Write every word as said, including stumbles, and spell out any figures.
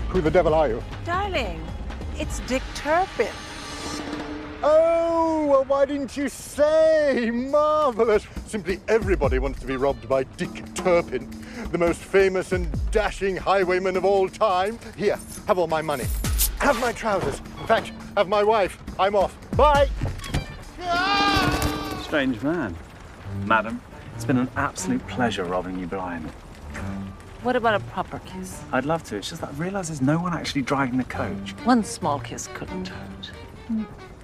Who the devil are you? Darling, it's Dick Turpin. Oh, well, why didn't you say? Marvellous. Simply everybody wants to be robbed by Dick Turpin, the most famous and dashing highwayman of all time. Here, have all my money. Have my trousers. In fact, have my wife. I'm off. Bye. Strange man. Madam, it's been an absolute pleasure robbing you blind. What about a proper kiss? I'd love to. It's just that I realise there's no one actually driving the coach. One small kiss couldn't hurt.